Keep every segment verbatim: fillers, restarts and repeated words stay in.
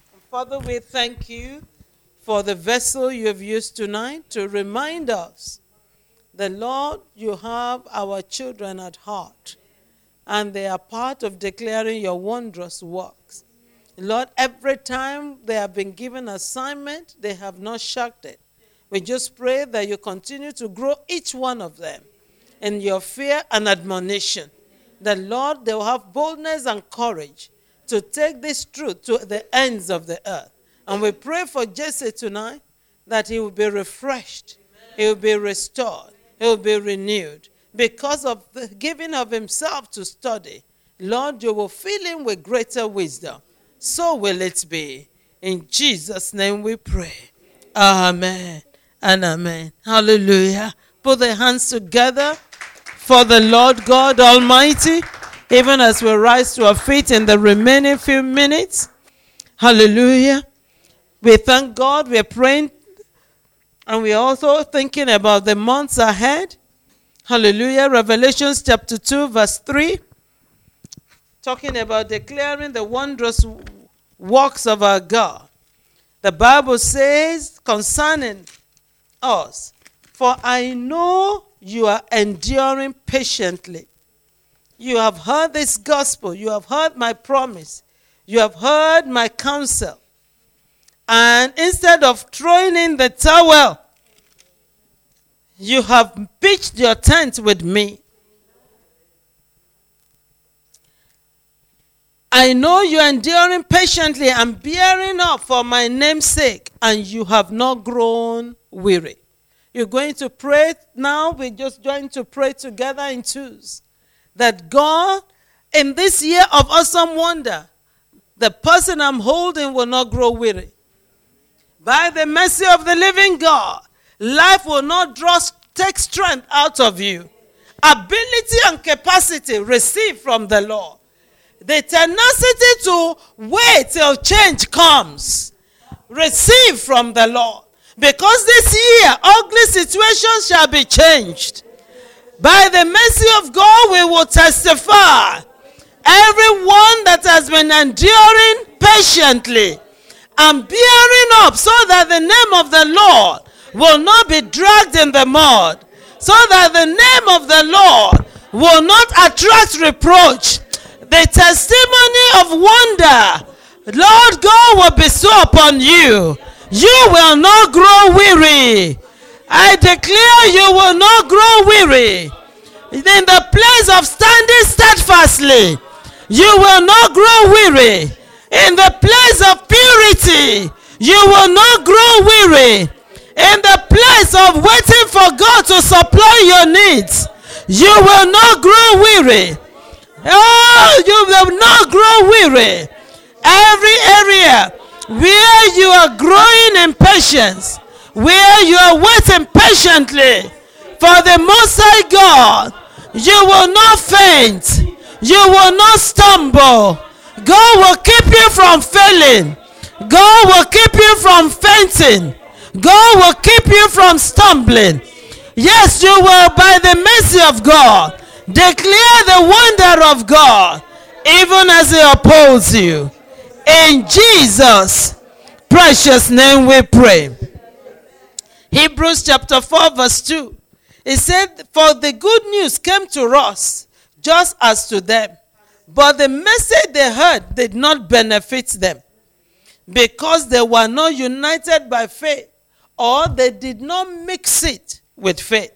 Father, we thank you for the vessel you have used tonight to remind us that, Lord, you have our children at heart, and they are part of declaring your wondrous works. Lord, every time they have been given assignment, they have not shirked it. We just pray that you continue to grow each one of them in your fear and admonition. That, Lord, they will have boldness and courage to take this truth to the ends of the earth. And we pray for Jesse tonight that he will be refreshed, he will be restored, he will be renewed because of the giving of himself to study. Lord, you will fill him with greater wisdom. So will it be. In Jesus' name we pray. Amen and amen. Hallelujah. Put the hands together for the Lord God Almighty, even as we rise to our feet in the remaining few minutes. Hallelujah. We thank God. We're praying, and we're also thinking about the months ahead. Hallelujah. Revelation chapter two, verse three. Talking about declaring the wondrous works of our God. The Bible says concerning us, for I know you are enduring patiently. You have heard this gospel. You have heard my promise. You have heard my counsel. And instead of throwing in the towel, you have pitched your tent with me. I know you are enduring patiently and bearing up for my name's sake, and you have not grown weary. You're going to pray now. We're just going to pray together in twos. That God, in this year of awesome wonder, the person I'm holding will not grow weary. By the mercy of the living God, life will not draw, take strength out of you. Ability and capacity receive from the Lord. The tenacity to wait till change comes, receive from the Lord. Because this year, ugly situations shall be changed. By the mercy of God, we will testify. Everyone that has been enduring patiently and bearing up so that the name of the Lord will not be dragged in the mud, so that the name of the Lord will not attract reproach. The testimony of wonder, Lord God, will bestow upon you. You will not grow weary. I declare you will not grow weary. In the place of standing steadfastly, you will not grow weary. In the place of purity, you will not grow weary. In the place of waiting for God to supply your needs, you will not grow weary. Oh, you will not grow weary. Every area where you are growing in patience, where you are waiting patiently for the Most High God, you will not faint. You will not stumble. God will keep you from failing. God will keep you from fainting. God will keep you from stumbling. Yes, you will, by the mercy of God, declare the wonder of God, even as He upholds you. In Jesus' precious name we pray. Hebrews chapter four verse two. It said, for the good news came to us just as to them. But the message they heard did not benefit them, because they were not united by faith, or they did not mix it with faith.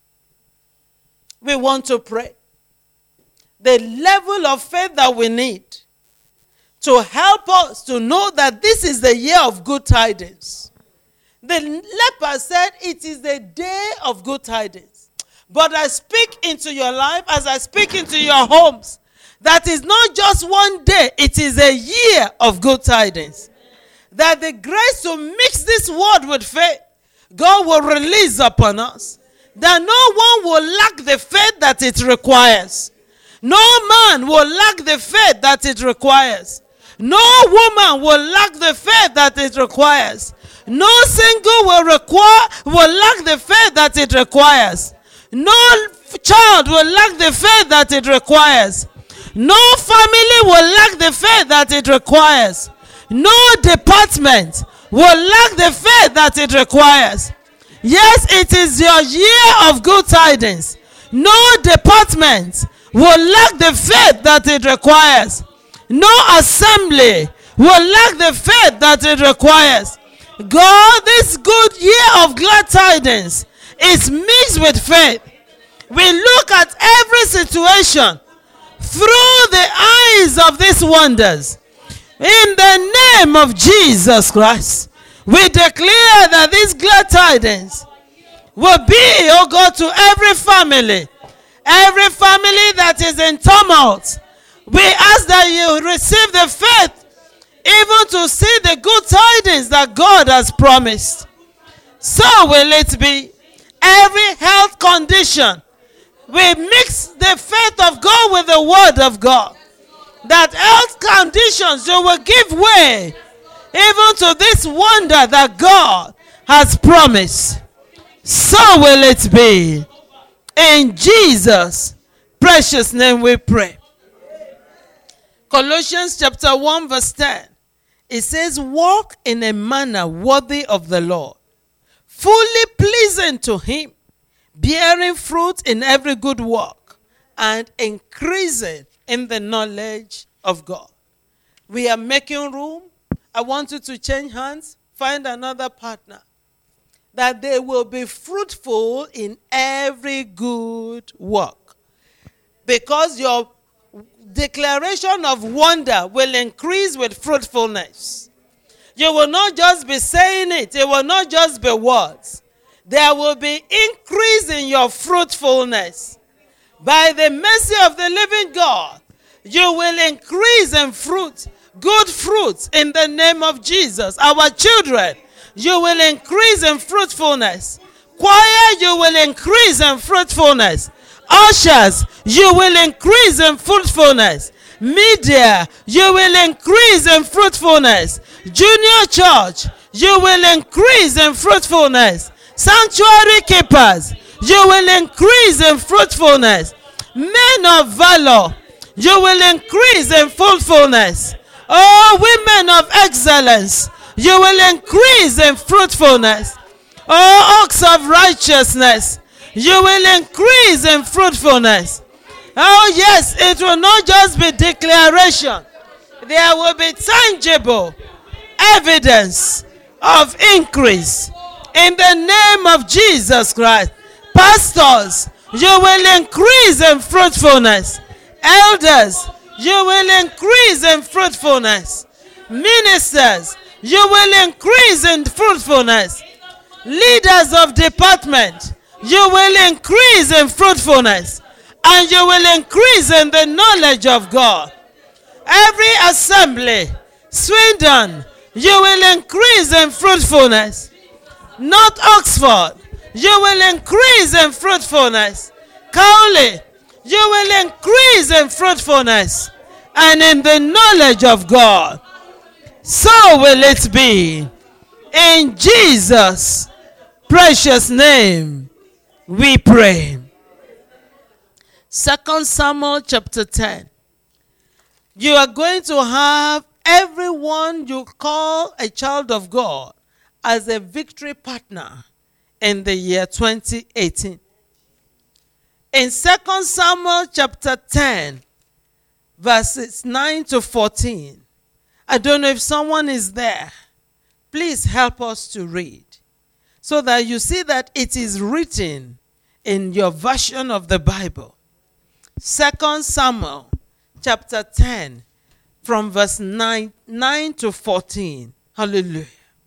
We want to pray. The level of faith that we need to help us to know that this is the year of good tidings. The leper said, it is the day of good tidings. But I speak into your life as I speak into your homes. That is not just one day. It is a year of good tidings. That the grace to mix this word with faith, God will release upon us. That no one will lack the faith that it requires. No man will lack the faith that it requires. No woman will lack the faith that it requires. No single will require will lack the faith that it requires. No child will lack the faith that it requires. No family will lack the faith that it requires. No department will lack the faith that it requires. Yes, it is your year of good tidings. No department will lack the faith that it requires. No assembly will lack the faith that it requires. God, this good year of glad tidings is mixed with faith. We look at every situation through the eyes of these wonders. In the name of Jesus Christ, we declare that these glad tidings will be, oh God, to every family, every family that is in tumult. We ask that you receive the faith even to see the good tidings that God has promised. So will it be. Every health condition, we mix the faith of God with the word of God. That health conditions, you will give way even to this wonder that God has promised. So will it be. In Jesus' precious name we pray. Colossians chapter one verse ten. It says, walk in a manner worthy of the Lord, fully pleasing to him, bearing fruit in every good work, and increasing in the knowledge of God. We are making room. I want you to change hands, find another partner, that they will be fruitful in every good work. Because your declaration of wonder will increase with fruitfulness. You will not just be saying it. It will not just be words. There will be increase in your fruitfulness. By the mercy of the living God, you will increase in fruit, good fruits in the name of Jesus. Our children, you will increase in fruitfulness. Choir, you will increase in fruitfulness. Ushers, you will increase in fruitfulness. Media, you will increase in fruitfulness. Junior church, you will increase in fruitfulness. Sanctuary keepers, you will increase in fruitfulness. Men of valor, you will increase in fruitfulness. Oh, women of excellence, you will increase in fruitfulness. Oh, oaks of righteousness, you will increase in fruitfulness. Oh, yes, it will not just be declaration. There will be tangible evidence of increase. In the name of Jesus Christ. Pastors, you will increase in fruitfulness. Elders, you will increase in fruitfulness. Ministers, you will increase in fruitfulness. Leaders of department, you will increase in fruitfulness. And you will increase in the knowledge of God. Every assembly, Swindon, you will increase in fruitfulness. North Oxford, you will increase in fruitfulness. Cowley, you will increase in fruitfulness and in the knowledge of God. So will it be. In Jesus' precious name, we pray. Second Samuel chapter ten. You are going to have everyone you call a child of God as a victory partner in the year twenty eighteen. In Second Samuel chapter ten, verses nine to fourteen. I don't know if someone is there. Please help us to read so that you see that it is written in your version of the Bible. Second Samuel chapter ten, from verse nine, nine to fourteen. Hallelujah.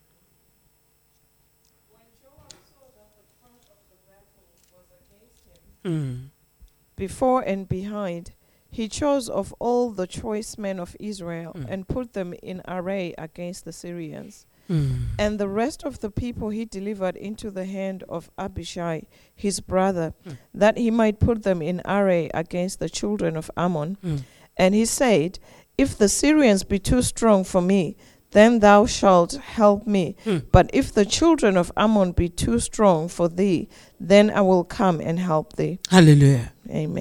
Mm. Before and behind, he chose of all the choice men of Israel mm. and put them in array against the Syrians. Mm. And the rest of the people he delivered into the hand of Abishai, his brother, mm. that he might put them in array against the children of Ammon. Mm. And he said, if the Syrians be too strong for me, then thou shalt help me. Mm. But if the children of Ammon be too strong for thee, then I will come and help thee. Hallelujah. Amen.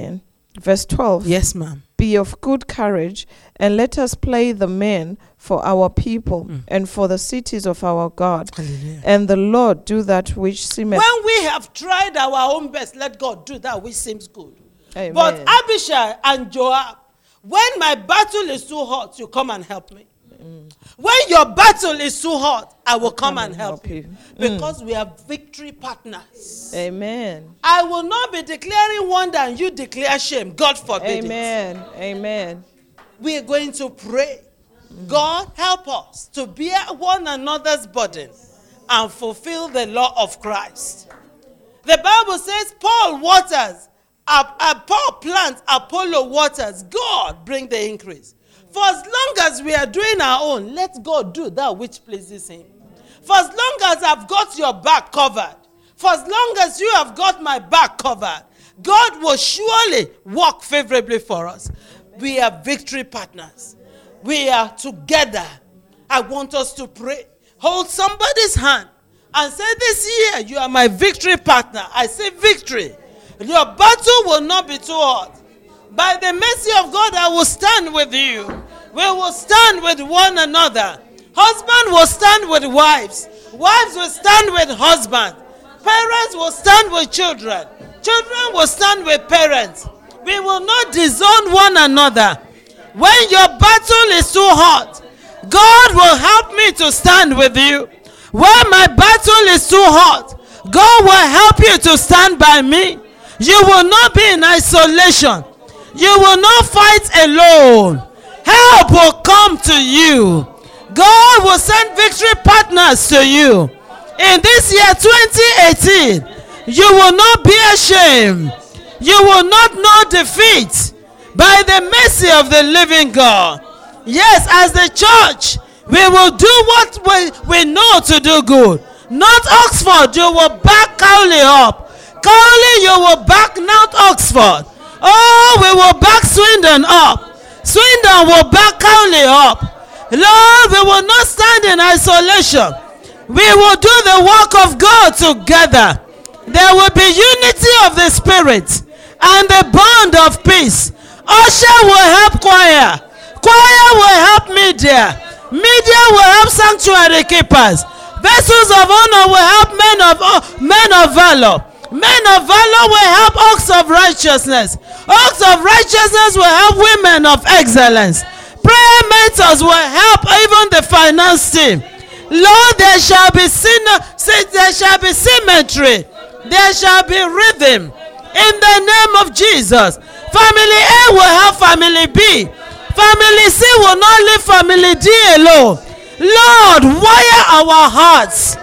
Verse twelve. Yes, ma'am. Be of good courage, and let us play the men for our people Mm. and for the cities of our God. Hallelujah. And the Lord do that which seemeth. When we have tried our own best, let God do that which seems good. Amen. But Abishai and Joab, when my battle is too hot, you come and help me. Mm. When your battle is too hot, I will come, come and and help, help you. you. Because we are victory partners. Amen. I will not be declaring wonder and you declare shame. God forbid Amen. it. Amen. We are going to pray. God, help us to bear one another's burden and fulfill the law of Christ. The Bible says Paul waters, uh, uh, Paul plants, Apollo waters. God bring the increase. For as long as we are doing our own, let God do that which pleases him. For as long as I've got your back covered, for as long as you have got my back covered, God will surely work favorably for us. We are victory partners. We are together. I want us to pray. Hold somebody's hand and say, this year you are my victory partner. I say victory. Your battle will not be too hard. By the mercy of God, I will stand with you. We will stand with one another. Husband will stand with wives. Wives will stand with husbands. Parents will stand with children. Children will stand with parents. We will not disown one another. When your battle is too hot, God will help me to stand with you. When my battle is too hot, God will help you to stand by me. You will not be in isolation. You will not fight alone. Help will come to you. God will send victory partners to you. In this year twenty eighteen, you will not be ashamed. You will not know defeat by the mercy of the living God. Yes, as the church, we will do what we, we know to do good. Not Oxford, you will back Cowley up. Cowley, you will back not Oxford. Oh, we will back Swindon up. Swindon will back Cowley up. Lord, we will not stand in isolation. We will do the work of God together. There will be unity of the Spirit and the bond of peace. Usher will help choir. Choir will help media. Media will help sanctuary keepers. Vessels of honor will help men of men of valor. Men of valor will help oaks of righteousness. Oaks of righteousness will help women of excellence. Prayer mentors will help even the finance team. Lord, there shall be syn- there shall be symmetry. There shall be rhythm. In the name of Jesus. Family A will help family B. Family C will not leave family D alone. Lord, wire our hearts.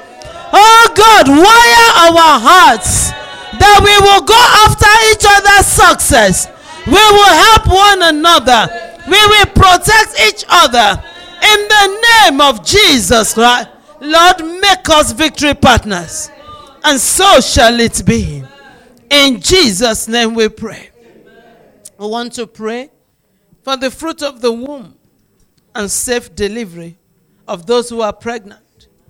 Oh God, wire our hearts that we will go after each other's success. We will help one another. We will protect each other. In the name of Jesus Christ, Lord, make us victory partners. And so shall it be. In Jesus' name we pray. We want to pray for the fruit of the womb and safe delivery of those who are pregnant.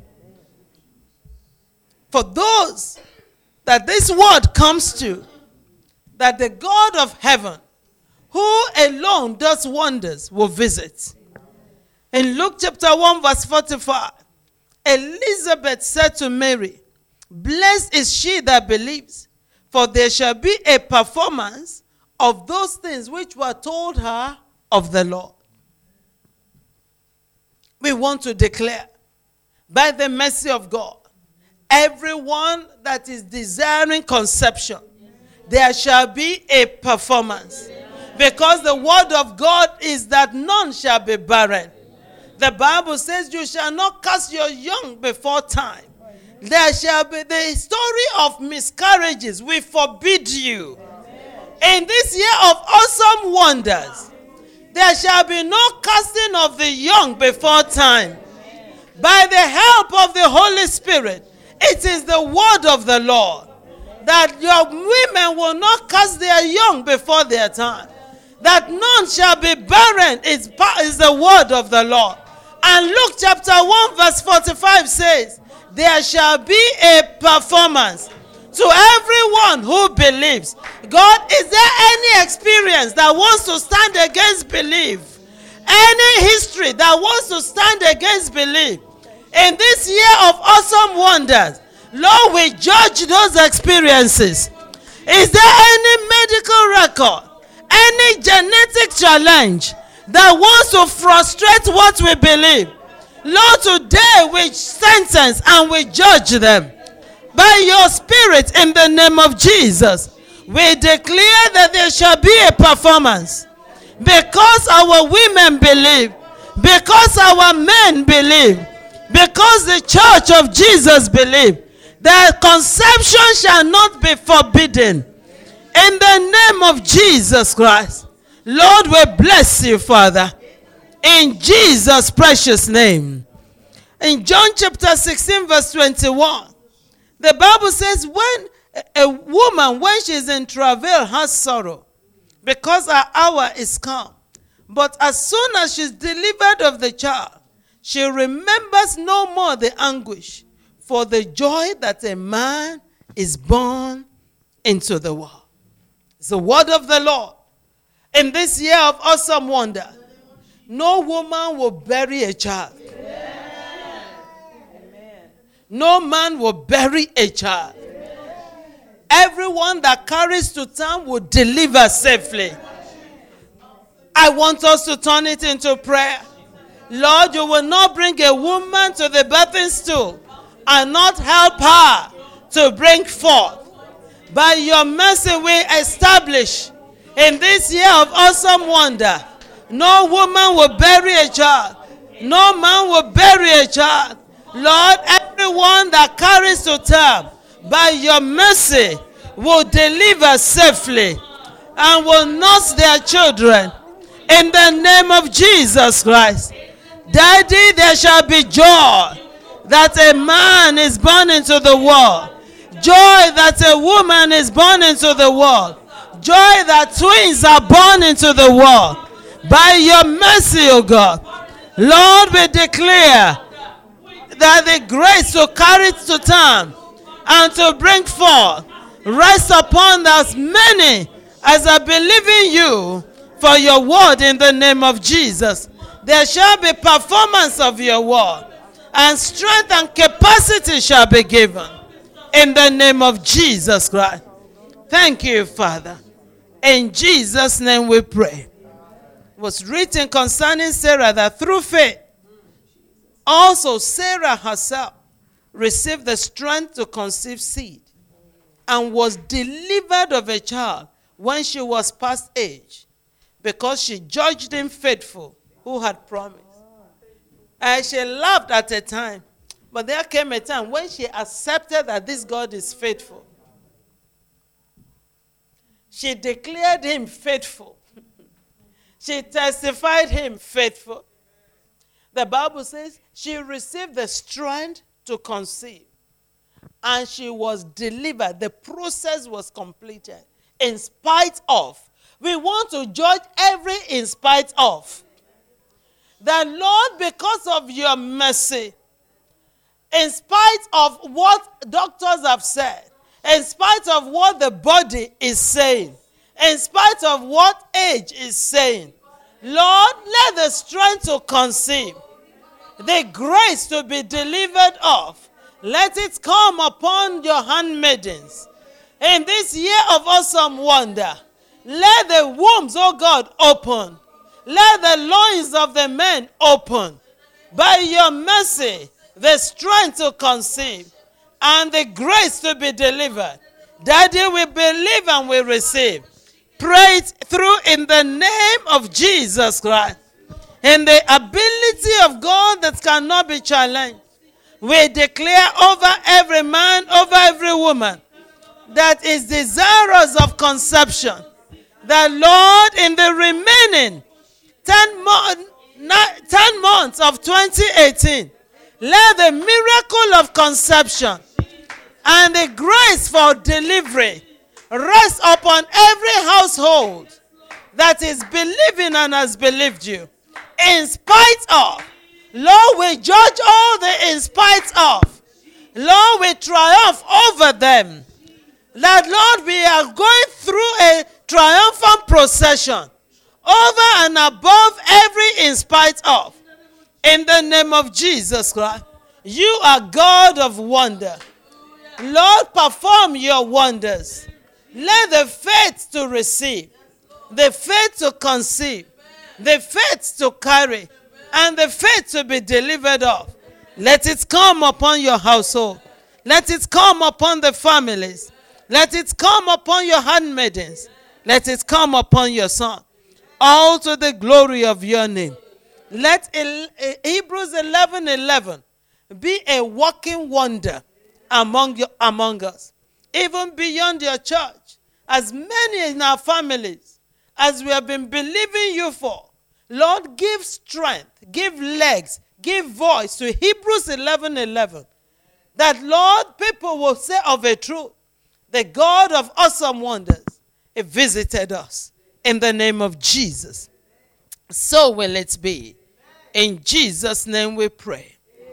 For those that this word comes to, that the God of heaven, who alone does wonders, will visit. In Luke chapter one verse forty-five, Elizabeth said to Mary, blessed is she that believes, for there shall be a performance of those things which were told her of the Lord. We want to declare, by the mercy of God, everyone that is desiring conception, there shall be a performance. Because the word of God is that none shall be barren. The Bible says you shall not cast your young before time. There shall be the story of miscarriages. We forbid you. In this year of awesome wonders, there shall be no casting of the young before time. By the help of the Holy Spirit, it is the word of the Lord that your women will not cast their young before their time. That none shall be barren is, is the word of the Lord. And Luke chapter one verse forty-five says, there shall be a performance. To everyone who believes. God, is there any experience that wants to stand against belief? Any history that wants to stand against belief? In this year of awesome wonders, Lord, we judge those experiences. Is there any medical record, any genetic challenge that wants to frustrate what we believe? Lord, today we sentence and we judge them. By your Spirit, in the name of Jesus, we declare that there shall be a performance. Because our women believe, because our men believe, because the church of Jesus believe, that conception shall not be forbidden. In the name of Jesus Christ, Lord, we bless you, Father. In Jesus' precious name. In John chapter sixteen, verse twenty-one, the Bible says, when a woman, when she is in travail, has sorrow, because her hour is come. But as soon as she's delivered of the child, she remembers no more the anguish for the joy that a man is born into the world. It's the word of the Lord. In this year of awesome wonder, no woman will bury a child. No man will bury a child. Everyone that carries to term will deliver safely. I want us to turn it into prayer. Lord, you will not bring a woman to the birthing stool and not help her to bring forth. By your mercy we establish in this year of awesome wonder, no woman will bury a child. No man will bury a child. Lord, everyone that carries to term, by your mercy, will deliver safely and will nurse their children in the name of Jesus Christ. Daddy, there shall be joy that a man is born into the world. Joy that a woman is born into the world. Joy that twins are born into the world. By your mercy, O God, Lord, we declare that the grace to carry it to term and to bring forth rest upon as many as are believing you for your word in the name of Jesus. There shall be performance of your word, and strength and capacity shall be given in the name of Jesus Christ. Thank you, Father. In Jesus' name we pray. It was written concerning Sarah that through faith, also Sarah herself received the strength to conceive seed and was delivered of a child when she was past age, because she judged him faithful who had promised. And she laughed at a time, but there came a time when she accepted that this God is faithful. She declared him faithful. She testified him faithful. The Bible says she received the strength to conceive, and she was delivered. The process was completed in spite of. We want to judge every in spite of. The Lord, because of your mercy, in spite of what doctors have said, in spite of what the body is saying, in spite of what age is saying, Lord, let the strength to conceive, the grace to be delivered of, let it come upon your handmaidens. In this year of awesome wonder, let the wombs, oh God, open. Let the loins of the men open. By your mercy, the strength to conceive and the grace to be delivered. Daddy, we believe and we receive. Pray it through in the name of Jesus Christ. In the ability of God that cannot be challenged, we declare over every man, over every woman that is desirous of conception, that Lord, in the remaining ten, mo- ten months of twenty eighteen, let the miracle of conception and the grace for delivery rest upon every household that is believing and has believed you. In spite of, Lord, we judge all the in spite of. Lord, we triumph over them. that, Lord, we are going through a triumphant procession over and above every in spite of. In the name of Jesus Christ, you are God of wonder. Lord, perform your wonders. Let the faith to receive, the faith to conceive, the faith to carry, and the faith to be delivered of. Let it come upon your household. Let it come upon the families. Let it come upon your handmaidens. Let it come upon your son. All to the glory of your name. Let Hebrews eleven eleven be a walking wonder among you, among us, even beyond your church, as many in our families, as we have been believing you for. Lord, give strength, give legs, give voice to Hebrews eleven eleven. That, Lord, people will say of a truth, the God of awesome wonders, He visited us in the name of Jesus. So will it be. In Jesus' name we pray.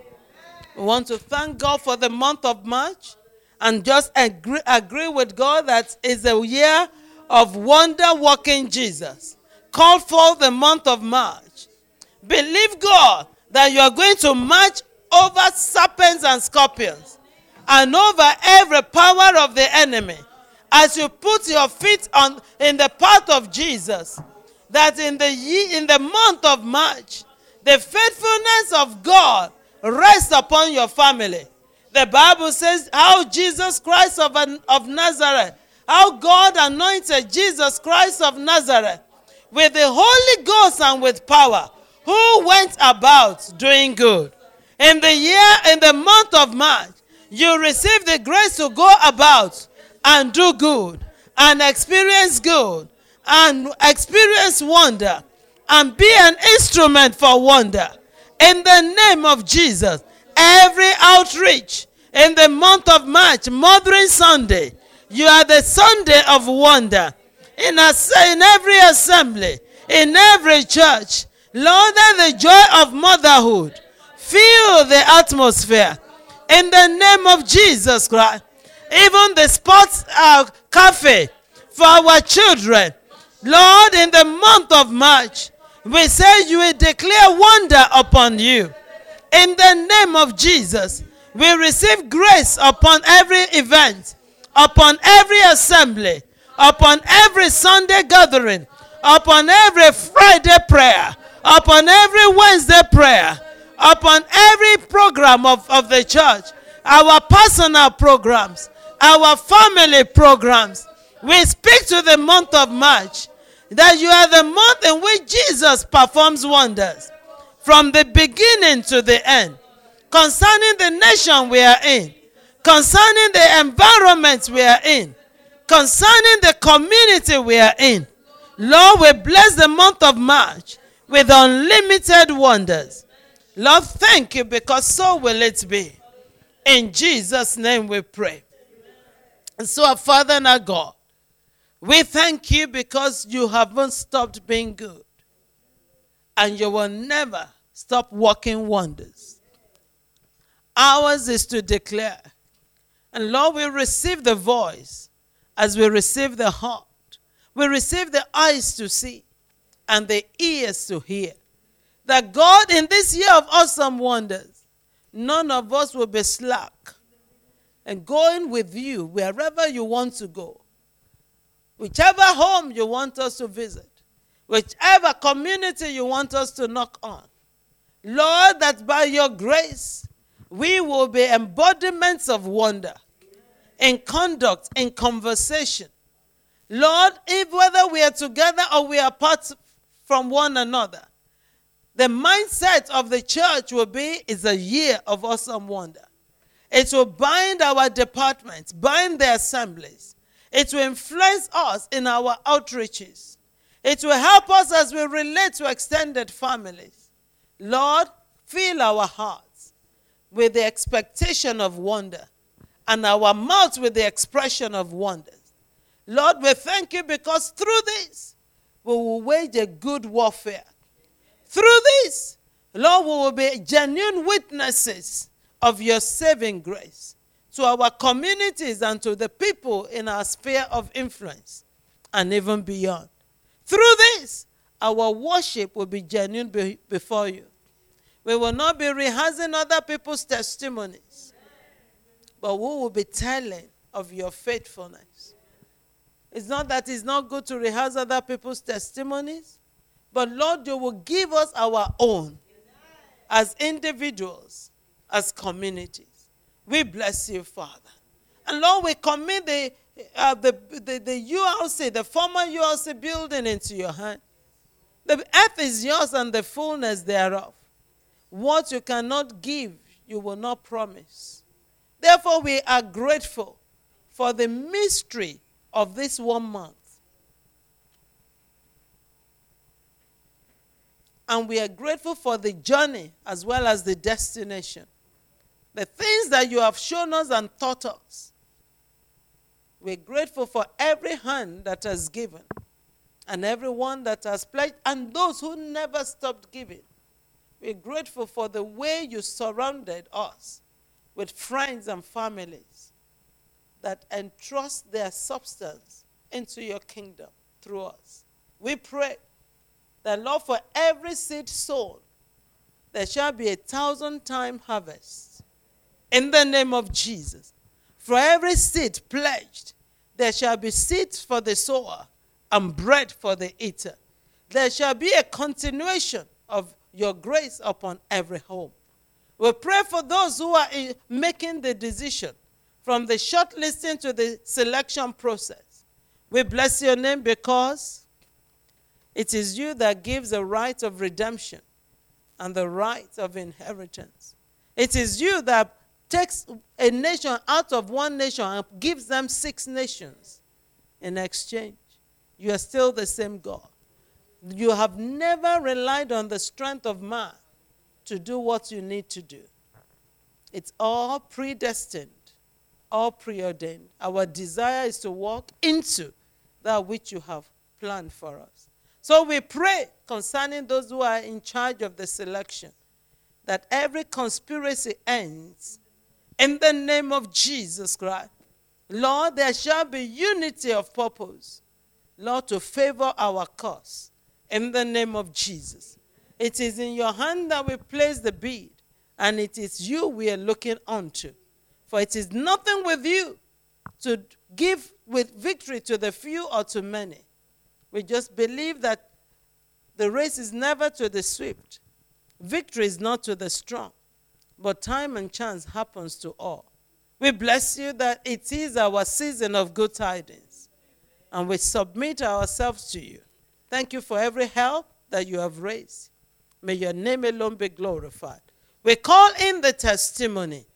We want to thank God for the month of March and just agree, agree with God that it's a year of wonder-working Jesus. Call for the month of March. Believe God that you are going to march over serpents and scorpions and over every power of the enemy as you put your feet on in the path of Jesus. That in the year, in the month of March, the faithfulness of God rests upon your family. The Bible says how Jesus Christ of, of Nazareth, how God anointed Jesus Christ of Nazareth with the Holy Ghost and with power, who went about doing good. In the year, in the month of March, you receive the grace to go about and do good and experience good and experience wonder and be an instrument for wonder. In the name of Jesus, every outreach in the month of March, Mothering Sunday, you are the Sunday of wonder. In, a, in every assembly, in every church, Lord, let the joy of motherhood fill the atmosphere. In the name of Jesus Christ, even the sports uh, cafe for our children, Lord, in the month of March, we say you will declare wonder upon you. In the name of Jesus, we receive grace upon every event, upon every assembly, upon every Sunday gathering, upon every Friday prayer, upon every Wednesday prayer, upon every program of, of the church, our personal programs, our family programs. We speak to the month of March, that you are the month in which Jesus performs wonders from the beginning to the end, concerning the nation we are in, concerning the environment we are in, concerning the community we are in. Lord, we bless the month of March with unlimited wonders. Lord, thank you, because so will it be. In Jesus' name we pray. And so, our Father and our God, we thank you because you haven't stopped being good. And you will never stop working wonders. Ours is to declare. And Lord, we receive the voice as we receive the heart. We receive the eyes to see and the ears to hear. That God, in this year of awesome wonders, none of us will be slack and going with you wherever you want to go. Whichever home you want us to visit, whichever community you want us to knock on. Lord, that by your grace, we will be embodiments of wonder in conduct, in conversation. Lord, if whether we are together or we are apart from one another, the mindset of the church will be, is a year of awesome wonder. It will bind our departments, bind the assemblies. It will influence us in our outreaches. It will help us as we relate to extended families. Lord, fill our hearts with the expectation of wonder and our mouths with the expression of wonders. Lord, we thank you because through this, we will wage a good warfare. Through this, Lord, we will be genuine witnesses of your saving grace to our communities and to the people in our sphere of influence and even beyond. Through this, our worship will be genuine be- before you. We will not be rehearsing other people's testimonies, but we will be telling of your faithfulness. It's not that it's not good to rehearse other people's testimonies, but Lord, you will give us our own as individuals, as communities. We bless you, Father. And Lord, we commit the, uh, the, the, the U L C, the former U L C building into your hand. The earth is yours and the fullness thereof. What you cannot give, you will not promise. Therefore, we are grateful for the mystery of this one month. And we are grateful for the journey as well as the destination. The things that you have shown us and taught us. We're grateful for every hand that has given and everyone that has pledged and those who never stopped giving. We're grateful for the way you surrounded us with friends and families that entrust their substance into your kingdom through us. We pray that, Lord, for every seed sown, there shall be a thousand-time harvest. In the name of Jesus. For every seed pledged, there shall be seeds for the sower and bread for the eater. There shall be a continuation of your grace upon every home. We pray for those who are making the decision from the shortlisting to the selection process. We bless your name because it is you that gives the right of redemption and the right of inheritance. It is you that takes a nation out of one nation and gives them six nations in exchange. You are still the same God. You have never relied on the strength of man to do what you need to do. It's all predestined, all preordained. Our desire is to walk into that which you have planned for us. So we pray concerning those who are in charge of the selection, that every conspiracy ends in the name of Jesus Christ. Lord, there shall be unity of purpose, Lord, to favor our cause in the name of Jesus. It is in your hand that we place the bead, and it is you we are looking unto. For it is nothing with you to give with victory to the few or to many. We just believe that the race is never to the swift. Victory is not to the strong. But time and chance happens to all. We bless you that it is our season of good tidings. And we submit ourselves to you. Thank you for every help that you have raised. May your name alone be glorified. We call in the testimony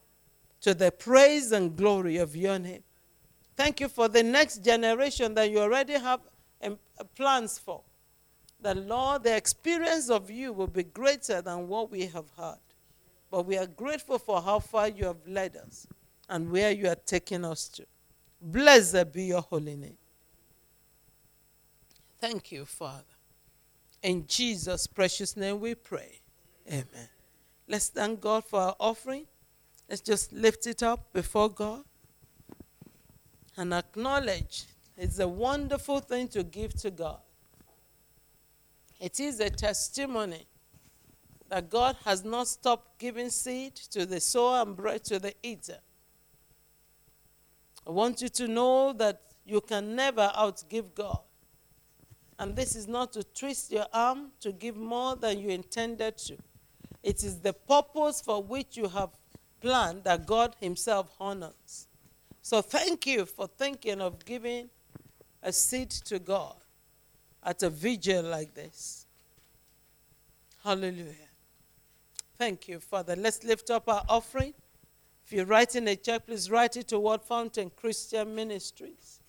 to the praise and glory of your name. Thank you for the next generation that you already have plans for. The Lord, the experience of you will be greater than what we have heard. But we are grateful for how far you have led us and where you are taking us to. Blessed be your holy name. Thank you, Father. In Jesus' precious name we pray. Amen. Let's thank God for our offering. Let's just lift it up before God and acknowledge it's a wonderful thing to give to God. It is a testimony that God has not stopped giving seed to the sower and bread to the eater. I want you to know that you can never outgive God. And this is not to twist your arm to give more than you intended to. It is the purpose for which you have planned that God himself honors. So thank you for thinking of giving a seed to God at a vigil like this. Hallelujah. Thank you, Father. Let's lift up our offering. If you're writing a check, please write it to Word Fountain Christian Ministries.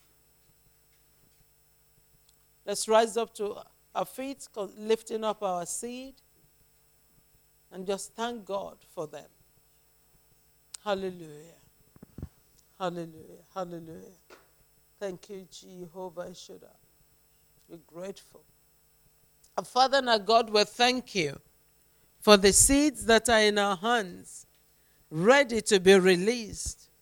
Let's rise up to our feet, lifting up our seed, and just thank God for them. Hallelujah. Hallelujah. Hallelujah. Thank you, Jehovah Shaddai. We're grateful. Our Father and our God, we thank you for the seeds that are in our hands, ready to be released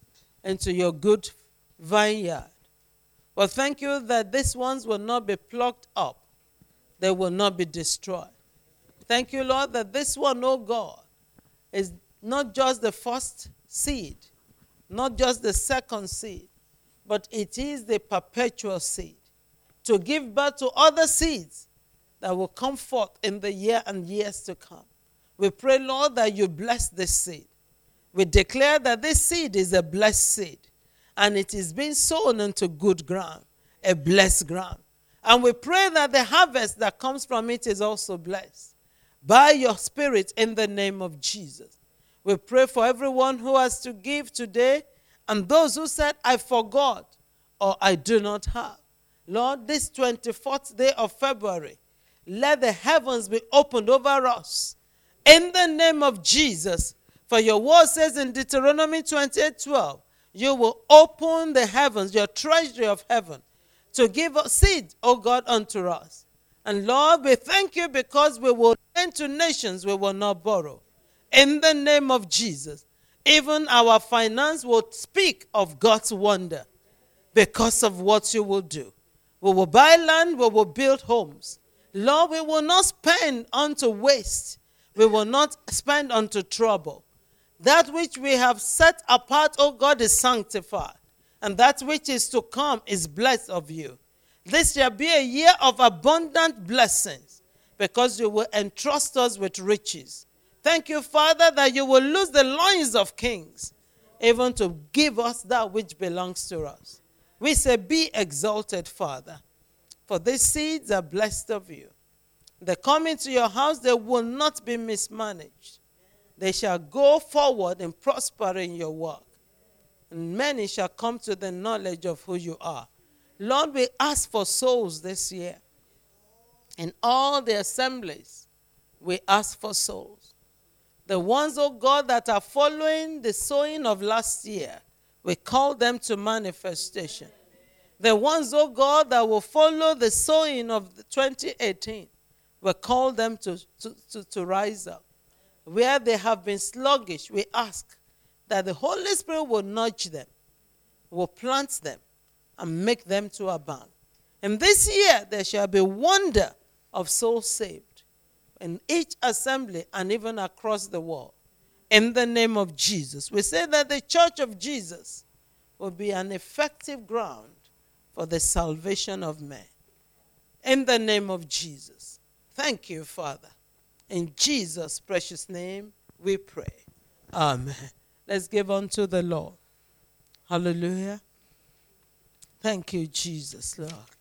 into your good vineyard. Well, thank you that these ones will not be plucked up. They will not be destroyed. Thank you, Lord, that this one, oh God, is not just the first seed, not just the second seed, but it is the perpetual seed to give birth to other seeds that will come forth in the year and years to come. We pray, Lord, that you bless this seed. We declare that this seed is a blessed seed, and it is being sown into good ground, a blessed ground. And we pray that the harvest that comes from it is also blessed by your Spirit in the name of Jesus. We pray for everyone who has to give today and those who said, I forgot or I do not have. Lord, this twenty-fourth day of February, let the heavens be opened over us in the name of Jesus. For your word says in Deuteronomy twenty-eight twelve, you will open the heavens, your treasury of heaven, to give us seed, O God, unto us. And Lord, we thank you because we will lend to nations, we will not borrow. In the name of Jesus, even our finance will speak of God's wonder because of what you will do. We will buy land, we will build homes. Lord, we will not spend unto waste. We will not spend unto trouble. That which we have set apart, O God, is sanctified. And that which is to come is blessed of you. This shall be a year of abundant blessings because you will entrust us with riches. Thank you, Father, that you will loose the loins of kings, even to give us that which belongs to us. We say, be exalted, Father, for these seeds are blessed of you. They come into your house, they will not be mismanaged. They shall go forward and prosper in your work. And many shall come to the knowledge of who you are. Lord, we ask for souls this year. In all the assemblies, we ask for souls. The ones, oh God, that are following the sowing of last year, we call them to manifestation. The ones, oh God, that will follow the sowing of twenty eighteen, we call them to, to, to, to rise up. Where they have been sluggish, we ask that the Holy Spirit will nudge them, will plant them, and make them to abound. And this year, there shall be wonder of souls saved in each assembly and even across the world. In the name of Jesus, we say that the church of Jesus will be an effective ground for the salvation of men. In the name of Jesus. Thank you, Father. In Jesus' precious name, we pray. Amen. Let's give unto the Lord. Hallelujah. Thank you, Jesus, Lord.